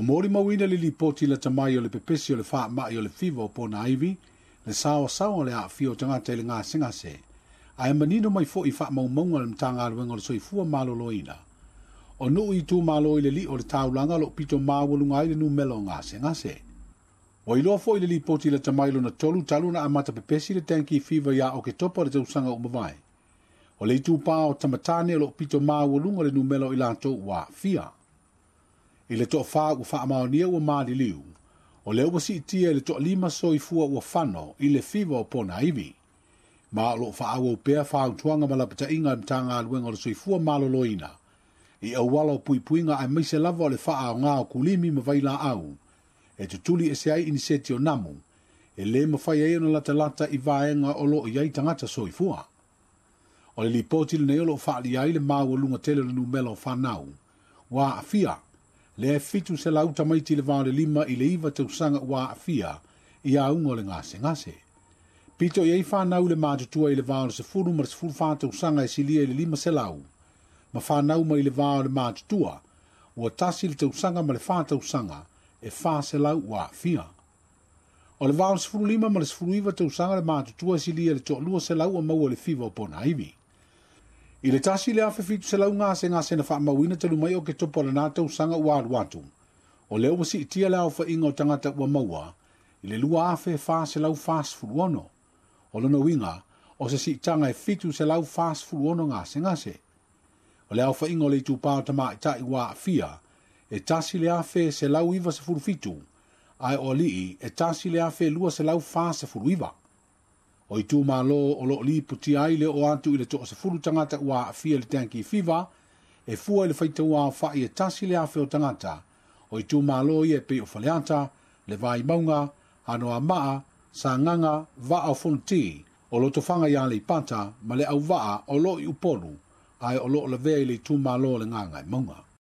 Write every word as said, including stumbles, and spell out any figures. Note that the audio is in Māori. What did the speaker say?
mori mawina le li poti la tamai o le pepesi o le wha mai o le fiva o pona aivi, le sawa sawa le a fio tangata le ngā singa se. Ai manino mai fo i wha maumaunga le mtanga aluenga le soifua malolo ina. O nuu i tū malo i le li o le taulanga lo pito mawalunga i le nu melo ngā singa se. O i loa fo i le li poti la tamai lo na tolu talu na amata pepesi le tanki fiva ya o ke topa le tausanga o mawai. O le itu pā o tamatane o lo pito mawalunga le nu melo i lanto wa fia. I le toa wha ua wha amaonia ua maali liu, o le ua si itia le toa lima soifua ua whano i le fiva o pona iwi. Ma lo wha awa upea wha utuanga malapata inga mtanga aluenga o le soifua maloloina. I au wala o pui puinga ai maise lava o le wha ao ngā o kulimi ma vaila au. E tutuli e se ai ini seti o namu, e le mawhai e ona lata lata i vaenga o lo i ai tangata soifua. O le lipoti le neolo o wha li ai le maua lunga tele le numelo whanau. Wa a fia. Le fitu se lauta maiti le vāle lima i le iwa tausanga ua afia i a ungo le ngase ngase. Pito i ei whanau le mātutua i le vāle se furu ma le se furu whātausanga e silia i le lima se lau. Ma whanau ma i le vāle mātutua ua tasi le tausanga ma le whātausanga e whā se lau ua afia. O le vāle se furu lima ma le se furu iwa tausanga le mātutua e silia le toa lua se lau a maua le fiva o pona iwi. I le tasi le afe fitu se lau ngā se ngā se na wha mawina talu mai o ke topo la nātau sanga ua aluatu. O leo wasi itia le au wha inga o tangata ua maua, i le lua afe wha se lau fast food ono. O lona winga, o se si itanga e fitu se lau fast food ono ngā se ngā se. O le au wha inga o le tu pāo tama i tai ua afia, e tasi le afe se lau iwa se furu fitu, ai o lii e tasi le afe lua se lau fast se furu iwa. O i tū malo o lo li puti ai le o atu i le toa se furu tangata ua afia le tanki fiva, e fua i le whaita ua wha i e tasi le afe o tangata, o i tū malo i e pe o whaleata, le vai maunga, ano a maa, sa nganga, va au fonti, o lo tofanga ia le pata, ma le au va o lo i upolu, ai o lo le vea i le tū malo le nganga i maunga.